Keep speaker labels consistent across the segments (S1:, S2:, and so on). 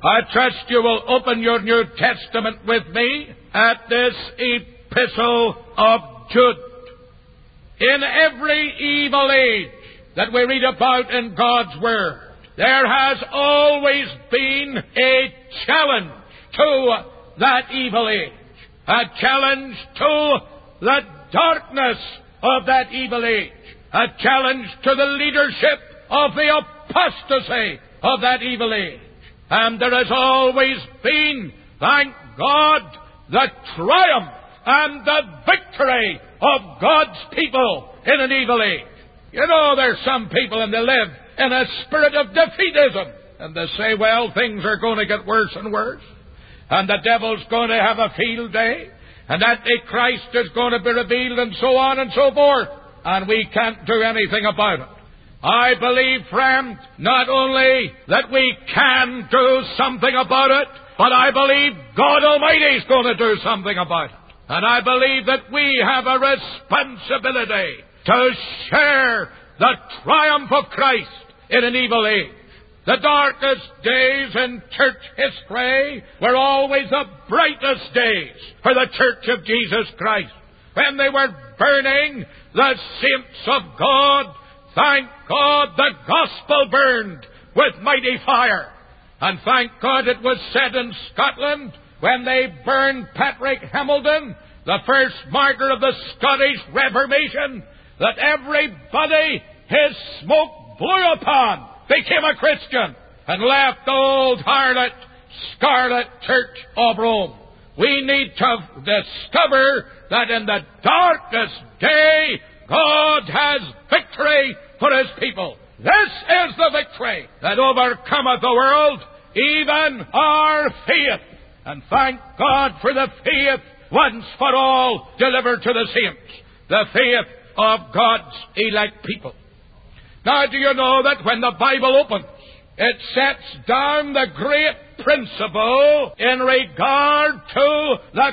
S1: I trust you will open your New Testament with me at this epistle of Jude. In every evil age that we read about in God's Word, there has always been a challenge to that evil age, a challenge to the darkness of that evil age, a challenge to the leadership of the apostasy of that evil age. And there has always been, thank God, the triumph and the victory of God's people in an evil age. You know, there's some people and they live in a spirit of defeatism. And they say, well, things are going to get worse and worse. And the devil's going to have a field day. And Antichrist is going to be revealed and so on and so forth. And we can't do anything about it. I believe, friend, not only that we can do something about it, but I believe God Almighty is going to do something about it. And I believe that we have a responsibility to share the triumph of Christ in an evil age. The darkest days in church history were always the brightest days for the Church of Jesus Christ. When they were burning, the saints of God, thank God, the gospel burned with mighty fire. And thank God it was said in Scotland, when they burned Patrick Hamilton, the first martyr of the Scottish Reformation, that everybody his smoke blew upon became a Christian and left the old harlot, scarlet Church of Rome. We need to discover that in the darkest day, God has victory for His people. This is the victory that overcometh the world, even our faith. And thank God for the faith once for all delivered to the saints, the faith of God's elect people. Now, do you know that when the Bible opens, it sets down the great principle in regard to the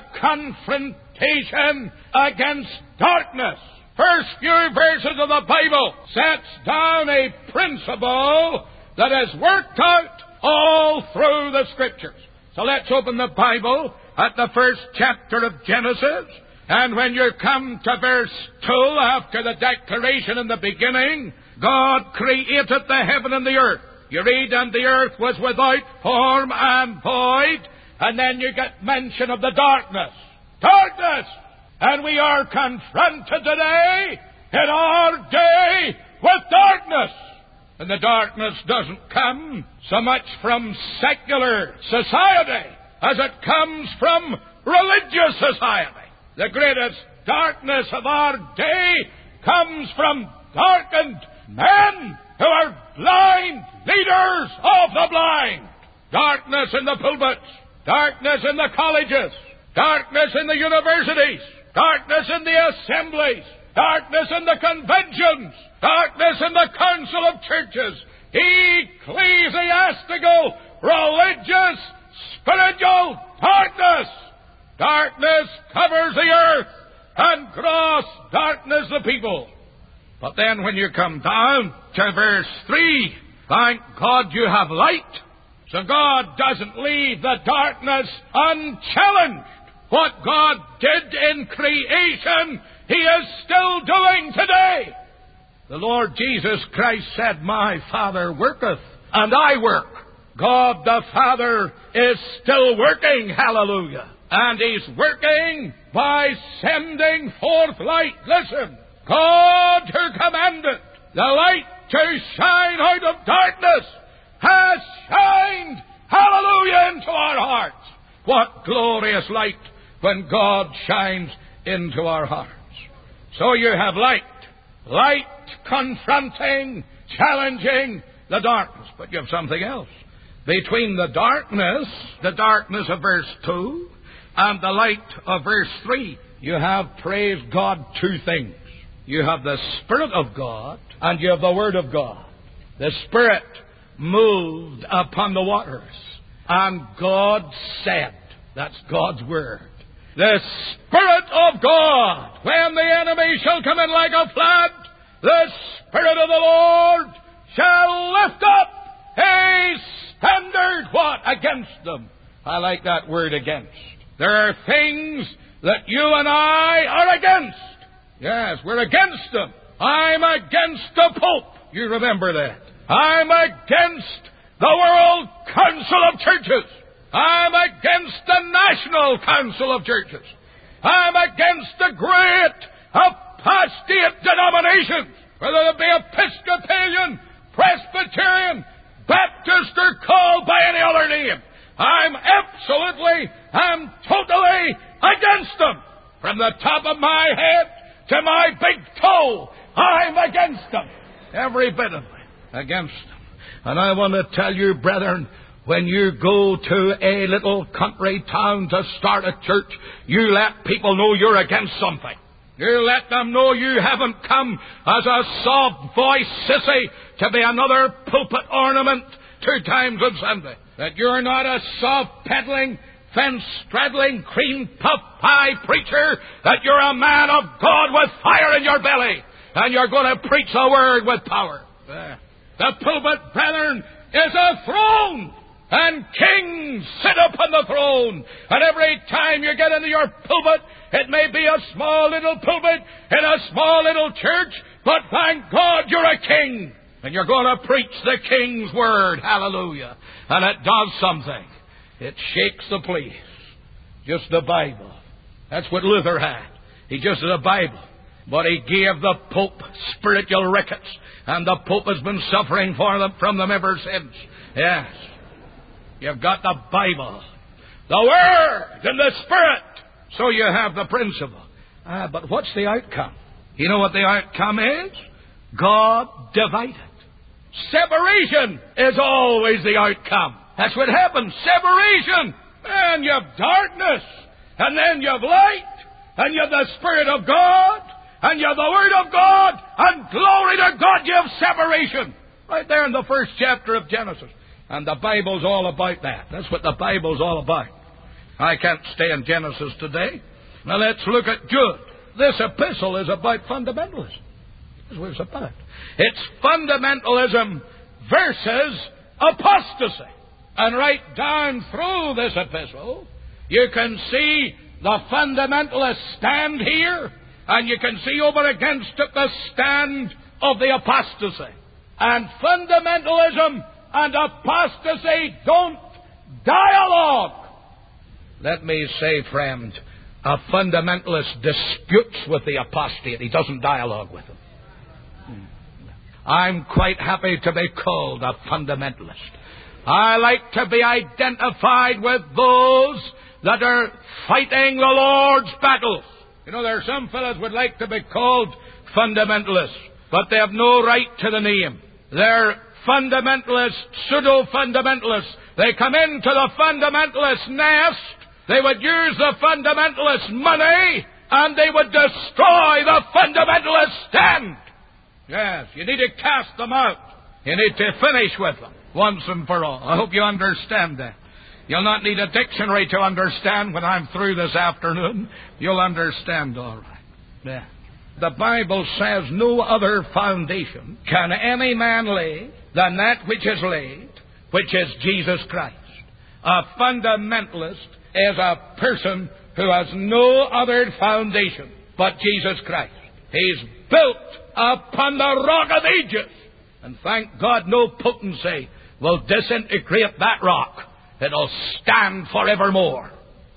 S1: confrontation against darkness? First few verses of the Bible sets down a principle that is worked out all through the Scriptures. So let's open the Bible at the first chapter of Genesis. And when you come to verse 2, after the declaration in the beginning, God created the heaven and the earth. You read, and the earth was without form and void. And then you get mention of the darkness. Darkness! And we are confronted today, in our day, with darkness. And the darkness doesn't come so much from secular society as it comes from religious society. The greatest darkness of our day comes from darkened men who are blind leaders of the blind. Darkness in the pulpits, darkness in the colleges, darkness in the universities, darkness in the assemblies, darkness in the conventions, darkness in the council of churches, ecclesiastical, religious, spiritual darkness. Darkness covers the earth, and gross darkness the people. But then when you come down to verse 3, thank God you have light. So God doesn't leave the darkness unchallenged. What God did in creation, He is still doing today. The Lord Jesus Christ said, my Father worketh, and I work. God the Father is still working, hallelujah. And He's working by sending forth light. Listen, God who commanded the light to shine out of darkness has shined, hallelujah, into our hearts. What glorious light when God shines into our hearts. So you have light. Light confronting, challenging the darkness. But you have something else. Between the darkness of verse 2, and the light of verse 3, you have, praise God, two things. You have the Spirit of God, and you have the Word of God. The Spirit moved upon the waters, and God said, that's God's Word. The Spirit of God, when the enemy shall come in like a flood, the Spirit of the Lord shall lift up a standard. What? Against them. I like that word, against. There are things that you and I are against. Yes, we're against them. I'm against the Pope. You remember that. I'm against the World Council of Churches. I'm against the National Council of Churches. I'm against the great apostate denominations, whether they be Episcopalian, Presbyterian, Baptist, or called by any other name. I'm totally against them. From the top of my head to my big toe, I'm against them. Every bit of it. Against them. And I want to tell you, brethren, when you go to a little country town to start a church, you let people know you're against something. You let them know you haven't come as a soft-voiced sissy to be another pulpit ornament 2 times on Sunday. That you're not a soft-peddling, fence-straddling, cream-puff-pie preacher. That you're a man of God with fire in your belly. And you're going to preach the Word with power. The pulpit, brethren, is a throne. And kings sit upon the throne. And every time you get into your pulpit, it may be a small little pulpit in a small little church, but thank God you're a king. And you're going to preach the King's Word. Hallelujah. And it does something. It shakes the place. Just the Bible. That's what Luther had. He just had a Bible. But he gave the Pope spiritual rickets. And the Pope has been suffering from them ever since. Yes. You've got the Bible. The Word and the Spirit. So you have the principle. But what's the outcome? You know what the outcome is? God divided. Separation is always the outcome. That's what happens. Separation. And you have darkness. And then you have light. And you have the Spirit of God. And you have the Word of God. And glory to God, you have separation. Right there in the first chapter of Genesis. And the Bible's all about that. That's what the Bible's all about. I can't stay in Genesis today. Now let's look at Jude. This epistle is about fundamentalism. That's what it's about. It's fundamentalism versus apostasy. And right down through this epistle, you can see the fundamentalists stand here, and you can see over against it the stand of the apostasy. And fundamentalism and apostasy don't dialogue. Let me say, friend, a fundamentalist disputes with the apostate. He doesn't dialogue with them. I'm quite happy to be called a fundamentalist. I like to be identified with those that are fighting the Lord's battles. You know, there are some fellows would like to be called fundamentalists, but they have no right to the name. They're fundamentalists, pseudo-fundamentalists. They come into the fundamentalist nest. They would use the fundamentalist money, and they would destroy the fundamentalist stand. Yes, you need to cast them out. You need to finish with them once and for all. I hope you understand that. You'll not need a dictionary to understand when I'm through this afternoon. You'll understand all right. Yeah. The Bible says no other foundation can any man lay than that which is laid, which is Jesus Christ. A fundamentalist is a person who has no other foundation but Jesus Christ. He's built upon the rock of ages. And thank God no potency will disintegrate that rock. It'll stand forevermore.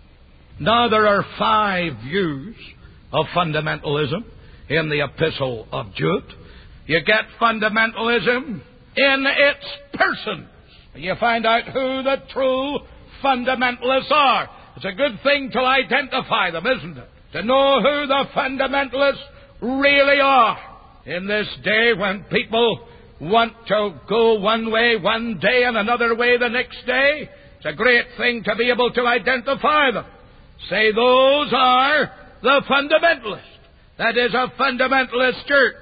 S1: Now there are 5 views of fundamentalism in the Epistle of Jude. You get fundamentalism in its persons. You find out who the true fundamentalists are. It's a good thing to identify them, isn't it? To know who the fundamentalists really are. In this day when people want to go one way one day and another way the next day, it's a great thing to be able to identify them. Say those are the fundamentalists. That is a fundamentalist church.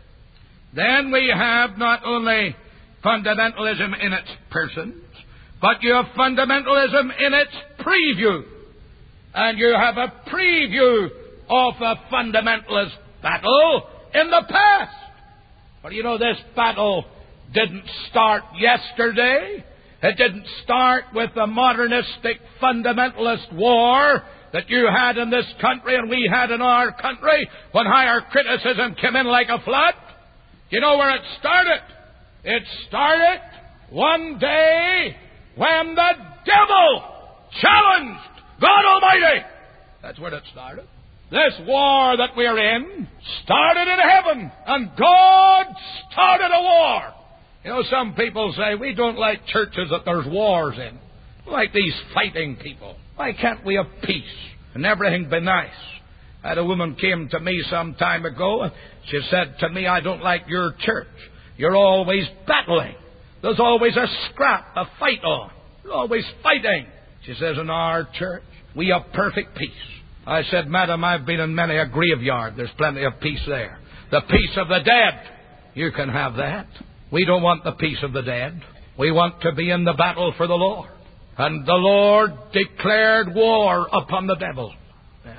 S1: Then we have not only fundamentalism in its persons, but you have fundamentalism in its preview. And you have a preview of the fundamentalist battle in the past. But you know, this battle didn't start yesterday. It didn't start with the modernistic fundamentalist war that you had in this country and we had in our country when higher criticism came in like a flood. You know where it started? It started one day when the devil challenged God Almighty. That's where it started. This war that we're in started in heaven, and God started a war. You know, some people say, we don't like churches that there's wars in. We like these fighting people. Why can't we have peace and everything be nice? I had a woman came to me some time ago, and she said to me, I don't like your church. You're always battling. There's always a scrap, a fight on. You're always fighting. She says, in our church, we have perfect peace. I said, Madam, I've been in many a graveyard. There's plenty of peace there. The peace of the dead. You can have that. We don't want the peace of the dead. We want to be in the battle for the Lord. And the Lord declared war upon the devil. Yes.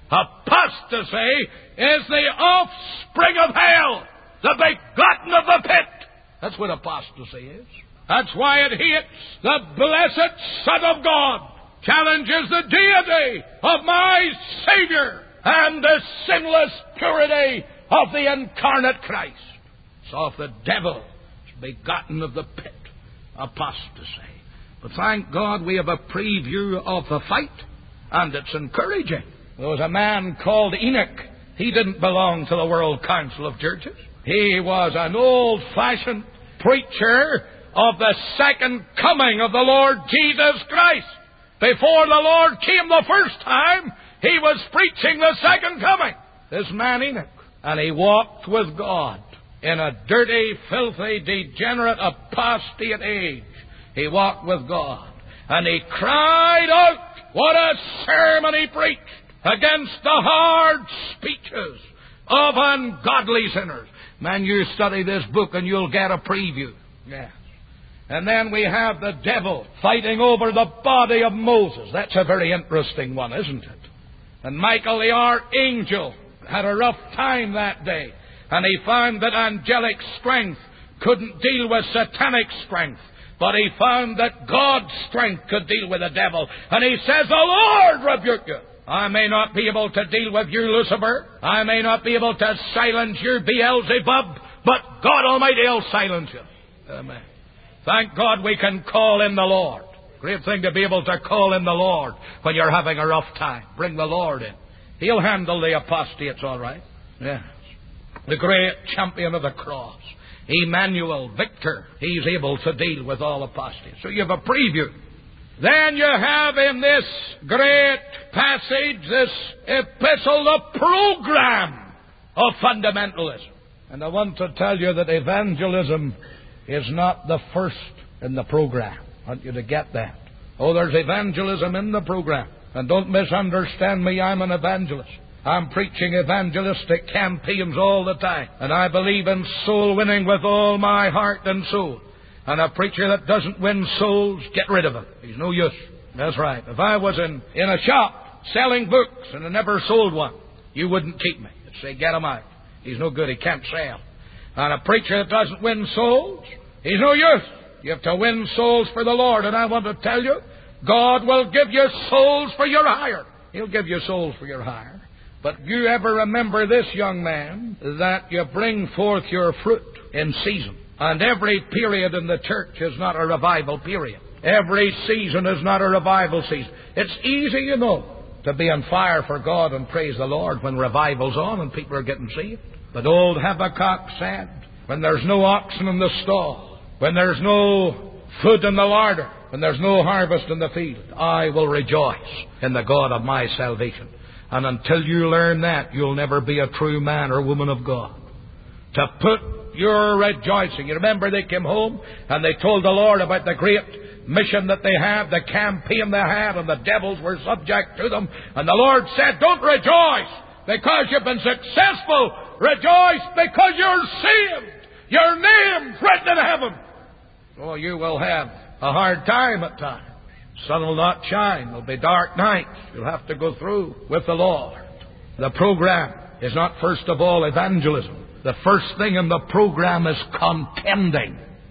S1: Apostasy is the offspring of hell, the begotten of the pit. That's what apostasy is. That's why it hates the blessed Son of God, challenges the deity of my Savior and the sinless purity of the incarnate Christ. It's of the devil, it's begotten of the pit, apostasy. But thank God we have a preview of the fight, and it's encouraging. There was a man called Enoch. He didn't belong to the World Council of Churches. He was an old-fashioned preacher of the second coming of the Lord Jesus Christ. Before the Lord came the first time, he was preaching the second coming. This man Enoch. And he walked with God in a dirty, filthy, degenerate, apostate age. He walked with God. And he cried out, what a sermon he preached against the hard speeches of ungodly sinners. Man, you study this book and you'll get a preview. Yes. And then we have the devil fighting over the body of Moses. That's a very interesting one, isn't it? And Michael the archangel had a rough time that day. And he found that angelic strength couldn't deal with satanic strength. But he found that God's strength could deal with the devil. And he says, the Lord rebuke you. I may not be able to deal with you, Lucifer. I may not be able to silence you, Beelzebub. But God Almighty will silence you. Amen. Thank God we can call in the Lord. Great thing to be able to call in the Lord when you're having a rough time. Bring the Lord in. He'll handle the apostates all right. Yes. The great champion of the cross. Emmanuel, Victor. He's able to deal with all apostates. So you have a preview. Then you have in this great passage, this epistle, the program of fundamentalism. And I want to tell you that evangelism is not the first in the program. I want you to get that. Oh, there's evangelism in the program. And don't misunderstand me, I'm an evangelist. I'm preaching evangelistic campaigns all the time. And I believe in soul winning with all my heart and soul. And a preacher that doesn't win souls, get rid of him. He's no use. That's right. If I was in a shop selling books and I never sold one, you wouldn't keep me. You'd say, get him out. He's no good. He can't sell. And a preacher that doesn't win souls, he's no use. You have to win souls for the Lord. And I want to tell you, God will give you souls for your hire. He'll give you souls for your hire. But you ever remember this, young man, that you bring forth your fruit in season. And every period in the church is not a revival period. Every season is not a revival season. It's easy, you know, to be on fire for God and praise the Lord when revival's on and people are getting saved. But old Habakkuk said, when there's no oxen in the stall, when there's no food in the larder, when there's no harvest in the field, I will rejoice in the God of my salvation. And until you learn that, you'll never be a true man or woman of God. To put your rejoicing. You remember they came home and they told the Lord about the great mission that they had, the campaign they had, and the devils were subject to them. And the Lord said, don't rejoice because you've been successful. Rejoice because you're saved. Your name's written in heaven. Oh, you will have a hard time at times. Sun will not shine. There'll be dark nights. You'll have to go through with the Lord. The program is not first of all evangelism. The first thing in the program is contending.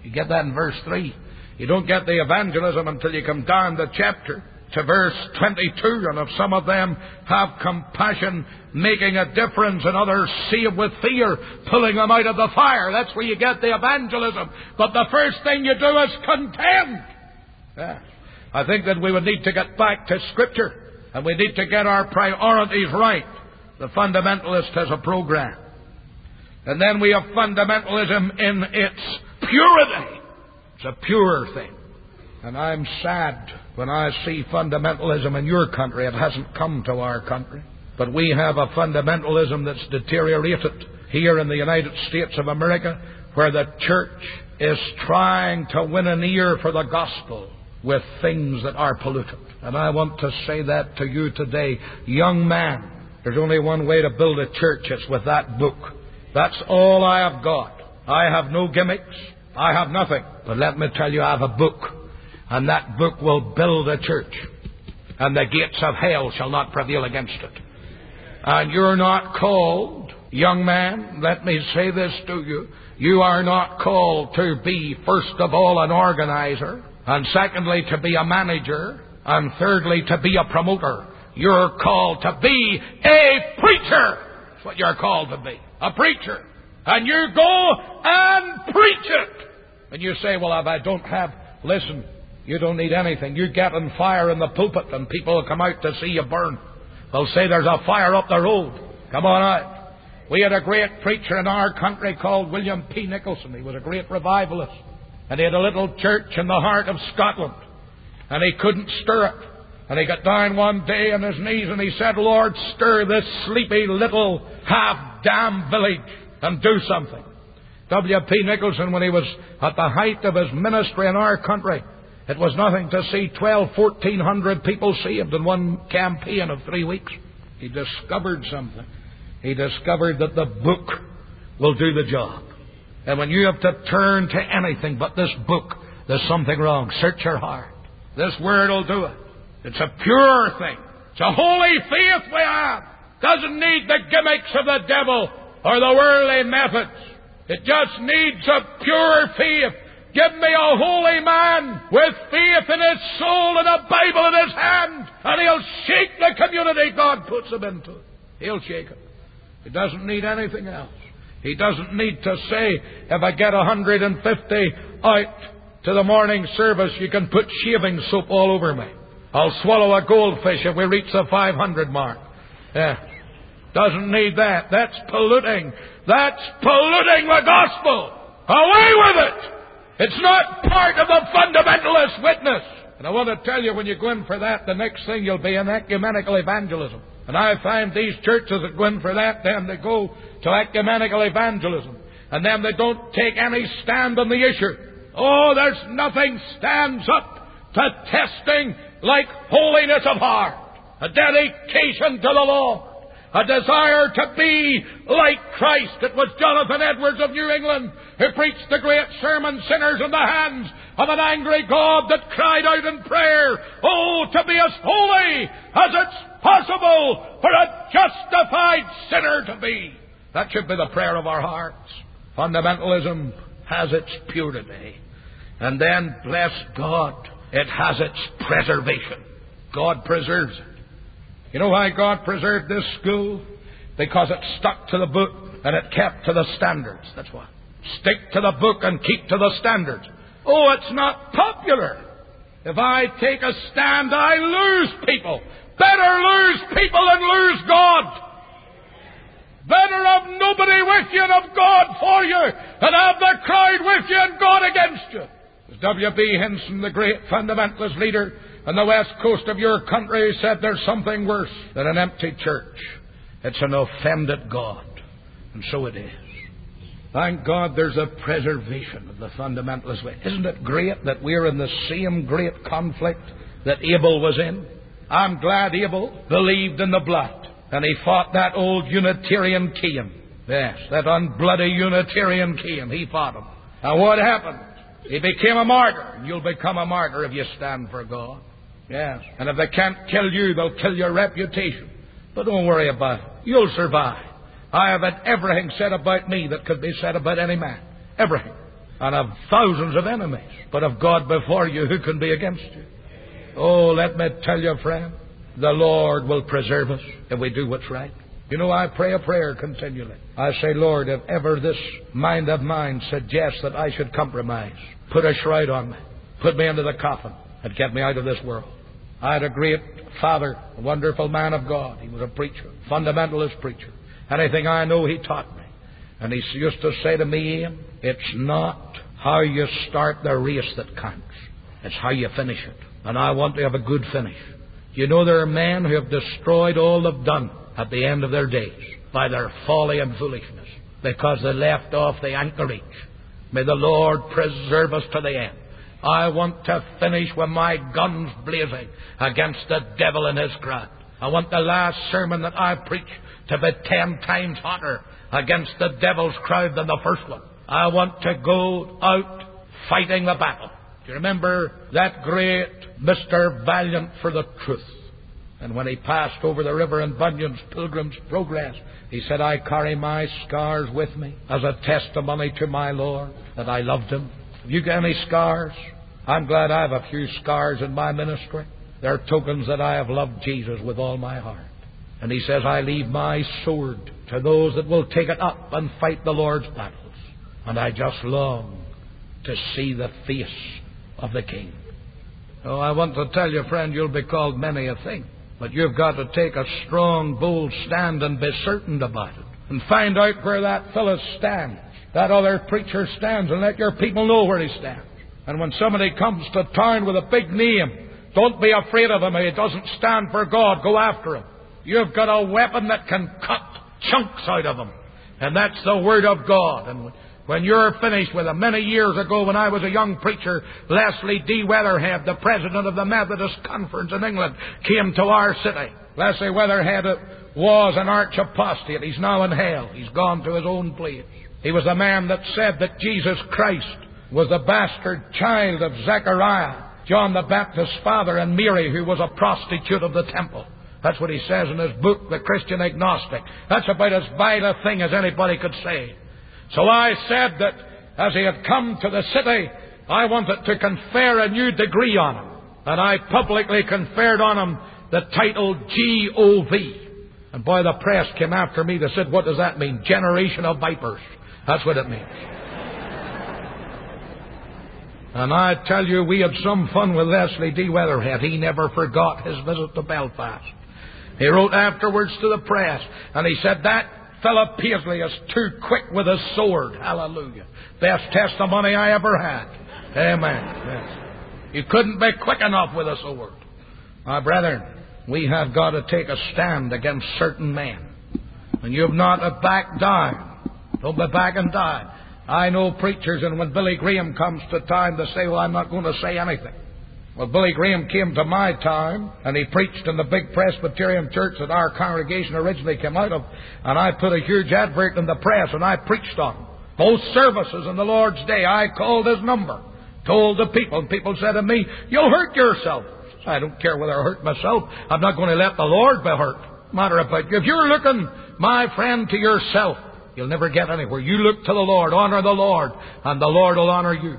S1: You get that in verse 3. You don't get the evangelism until you come down the chapter to verse 22. And if some of them have compassion, making a difference, and others saved with fear, pulling them out of the fire, that's where you get the evangelism. But the first thing you do is contend. Yeah. I think that we would need to get back to Scripture, and we need to get our priorities right. The fundamentalist has a program. And then we have fundamentalism in its purity. It's a pure thing. And I'm sad when I see fundamentalism in your country. It hasn't come to our country. But we have a fundamentalism that's deteriorated here in the United States of America, where the church is trying to win an ear for the gospel with things that are polluted. And I want to say that to you today. Young man, there's only one way to build a church. It's with that book. That's all I have got. I have no gimmicks. I have nothing. But let me tell you, I have a book. And that book will build a church. And the gates of hell shall not prevail against it. And you're not called, young man, let me say this to you. You are not called to be, first of all, an organizer. And secondly, to be a manager. And thirdly, to be a promoter. You're called to be a preacher. That's what you're called to be. A preacher. And you go and preach it. And you say, well, if I don't have... Listen, you don't need anything. You get on fire in the pulpit and people will come out to see you burn. They'll say there's a fire up the road. Come on out. We had a great preacher in our country called William P. Nicholson. He was a great revivalist. And he had a little church in the heart of Scotland. And he couldn't stir it. And he got down one day on his knees and he said, Lord, stir this sleepy little half-damn village and do something. W.P. Nicholson, when he was at the height of his ministry in our country, it was nothing to see 1,400 people saved in one campaign of 3 weeks. He discovered something. He discovered that the book will do the job. And when you have to turn to anything but this book, there's something wrong. Search your heart. This word will do it. It's a pure thing. It's a holy faith we have. Doesn't need the gimmicks of the devil or the worldly methods. It just needs a pure faith. Give me a holy man with faith in his soul and a Bible in his hand, and he'll shake the community God puts him into. He'll shake it. He doesn't need anything else. He doesn't need to say, if I get 150 out to the morning service, you can put shaving soap all over me. I'll swallow a goldfish if we reach the 500 mark. Yeah. Doesn't need that. That's polluting. That's polluting the gospel. Away with it! It's not part of the fundamentalist witness. And I want to tell you, when you go in for that, the next thing you'll be in ecumenical evangelism. And I find these churches that go in for that, then they go to ecumenical evangelism. And then they don't take any stand on the issue. Oh, there's nothing stands up to testing like holiness of heart, a dedication to the Lord, a desire to be like Christ. It was Jonathan Edwards of New England who preached the great sermon, Sinners in the Hands of an Angry God, that cried out in prayer, oh, to be as holy as it's possible for a justified sinner to be. That should be the prayer of our hearts. Fundamentalism has its purity. And then, bless God, it has its preservation. God preserves it. You know why God preserved this school? Because it stuck to the book and it kept to the standards. That's why. Stick to the book and keep to the standards. Oh, it's not popular. If I take a stand, I lose people. Better lose people than lose God. Better have nobody with you and have God for you than have the crowd with you and God against you. As W.B. Hinson, the great fundamentalist leader on the west coast of your country, said, there's something worse than an empty church. It's an offended God. And so it is. Thank God there's a preservation of the fundamentalist way. Isn't it great that we're in the same great conflict that Abel was in? I'm glad Abel believed in the blood. And he fought that old Unitarian Cain. Yes, that unbloody Unitarian Cain. He fought him. And what happened? He became a martyr. And you'll become a martyr if you stand for God. Yes. And if they can't kill you, they'll kill your reputation. But don't worry about it. You'll survive. I have had everything said about me that could be said about any man. Everything. and have thousands of enemies. But if God before you, who can be against you? Oh, let me tell you, friend, the Lord will preserve us if we do what's right. You know, I pray a prayer continually. I say, Lord, if ever this mind of mine suggests that I should compromise, put a shroud on me, put me into the coffin, and get me out of this world. I had a great father, a wonderful man of God. He was a preacher, fundamentalist preacher. Anything I know, he taught me. And he used to say to me, Ian, it's not how you start the race that counts. It's how you finish it. And I want to have a good finish. You know, there are men who have destroyed all they've done at the end of their days by their folly and foolishness, because they left off the anchorage. May the Lord preserve us to the end. I want to finish with my guns blazing against the devil and his crowd. I want the last sermon that I preach to be 10 times hotter against the devil's crowd than the first one. I want to go out fighting the battle. Do you remember that great Mr. Valiant for the Truth? And when he passed over the river in Bunyan's Pilgrim's Progress, he said, I carry my scars with me as a testimony to my Lord that I loved him. Have you got any scars? I'm glad I have a few scars in my ministry. They're tokens that I have loved Jesus with all my heart. And he says, I leave my sword to those that will take it up and fight the Lord's battles. And I just long to see the face of the King. Oh, I want to tell you, friend, you'll be called many a thing. But you've got to take a strong, bold stand and be certain about it. And find out where that fellow stands, that other preacher stands, and let your people know where he stands. And when somebody comes to town with a big name, don't be afraid of him. He doesn't stand for God. Go after him. You've got a weapon that can cut chunks out of him. And that's the Word of God. And when you're finished with him, many years ago when I was a young preacher, Leslie D. Weatherhead, the president of the Methodist Conference in England, came to our city. Leslie Weatherhead was an arch apostate. He's now in hell. He's gone to his own place. He was the man that said that Jesus Christ was the bastard child of Zechariah, John the Baptist's father, and Mary, who was a prostitute of the temple. That's what he says in his book, The Christian Agnostic. That's about as vile a thing as anybody could say. So I said that as he had come to the city, I wanted to confer a new degree on him. And I publicly conferred on him the title G.O.V. And boy, the press came after me. They said, what does that mean? Generation of vipers. That's what it means. And I tell you, we had some fun with Leslie D. Weatherhead. He never forgot his visit to Belfast. He wrote afterwards to the press, and he said, that fellow Paisley is too quick with his sword. Hallelujah. Best testimony I ever had. Amen. Yes. You couldn't be quick enough with a sword. My brethren, we have got to take a stand against certain men. And you've not to back down. Don't be backing down. I know preachers, and when Billy Graham comes to time, they say, well, I'm not going to say anything. Well, Billy Graham came to my time, and he preached in the big Presbyterian church that our congregation originally came out of, and I put a huge advert in the press, and I preached on both services in the Lord's Day. I called his number, told the people, and people said to me, you'll hurt yourself. I don't care whether I hurt myself. I'm not going to let the Lord be hurt. Matter about you. If you're looking, my friend, to yourself, you'll never get anywhere. You look to the Lord, honor the Lord, and the Lord will honor you.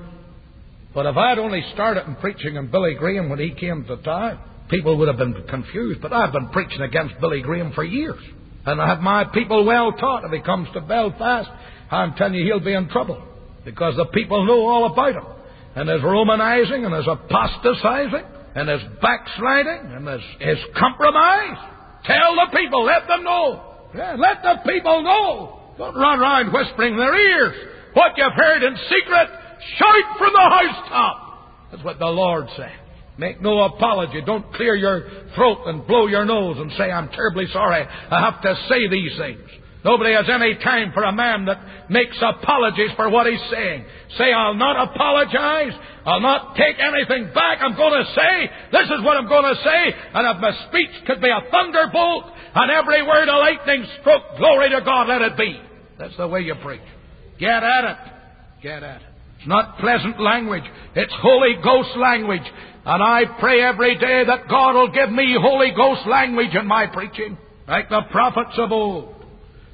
S1: But if I'd only started in preaching on Billy Graham when he came to town, people would have been confused. But I've been preaching against Billy Graham for years. And I have my people well taught. If he comes to Belfast, I'm telling you, he'll be in trouble. Because the people know all about him. And his Romanizing, and his apostatizing, and his backsliding, and his compromise. Tell the people, let them know. Yeah, let the people know. Don't run around whispering in their ears. What you've heard in secret, shout from the housetop. That's what the Lord said. Make no apology. Don't clear your throat and blow your nose and say, I'm terribly sorry. I have to say these things. Nobody has any time for a man that makes apologies for what he's saying. Say, I'll not apologize. I'll not take anything back. I'm going to say, this is what I'm going to say. And if my speech could be a thunderbolt and every word a lightning stroke, glory to God, let it be. That's the way you preach. Get at it. Get at it. It's not pleasant language. It's Holy Ghost language. And I pray every day that God will give me Holy Ghost language in my preaching, like the prophets of old.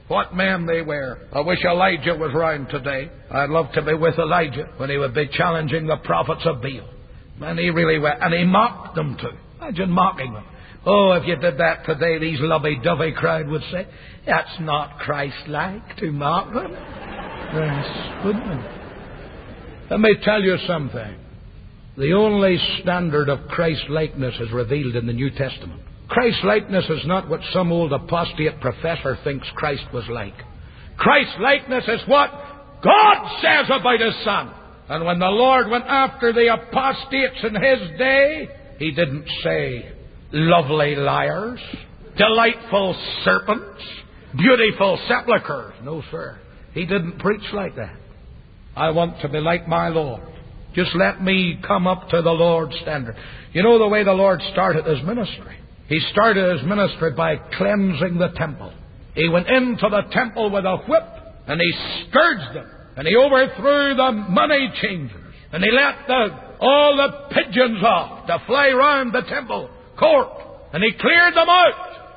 S1: What men they were. I wish Elijah was round today. I'd love to be with Elijah when he would be challenging the prophets of Baal. And he really went, and he mocked them too. Imagine mocking them. Oh, if you did that today, these lovey-dovey crowd would say, that's not Christ-like to mock them. Yes, wouldn't it? Let me tell you something. The only standard of Christ-likeness is revealed in the New Testament. Christ-likeness is not what some old apostate professor thinks Christ was like. Christ-likeness is what God says about His Son. And when the Lord went after the apostates in His day, He didn't say, lovely liars, delightful serpents, beautiful sepulchres. No, sir. He didn't preach like that. I want to be like my Lord. Just let me come up to the Lord's standard. You know the way the Lord started His ministry? He started His ministry by cleansing the temple. He went into the temple with a whip, and He scourged them, and He overthrew the money changers, and He let all the pigeons off to fly round the temple court, and He cleared them out.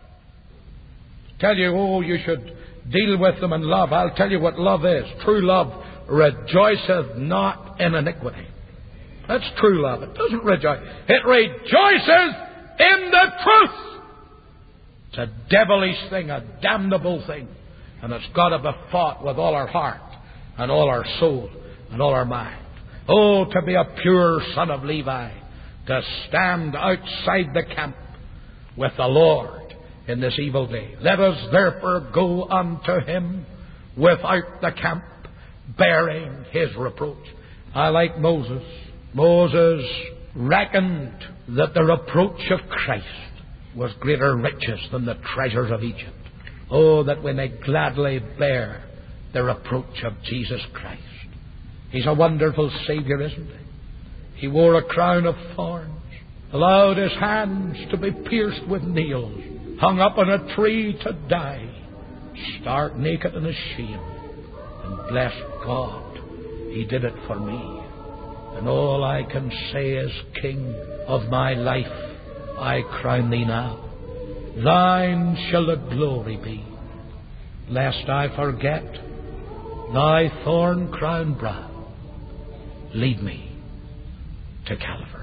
S1: Tell you, oh, you should deal with them in love. I'll tell you what love is. True love rejoiceth not in iniquity. That's true love. It doesn't rejoice. It rejoices in the truth. It's a devilish thing, a damnable thing. And it's got to be fought with all our heart and all our soul and all our mind. Oh, to be a pure son of Levi, to stand outside the camp with the Lord in this evil day. Let us therefore go unto Him without the camp, bearing His reproach. I like Moses. Moses reckoned that the reproach of Christ was greater riches than the treasures of Egypt. Oh, that we may gladly bear the reproach of Jesus Christ. He's a wonderful Saviour, isn't He? He wore a crown of thorns, allowed His hands to be pierced with nails, hung up on a tree to die, stark naked and ashamed. And bless God, He did it for me. And all I can say is, King of my life, I crown Thee now. Thine shall the glory be. Lest I forget Thy thorn-crowned brow, lead me to Calvary.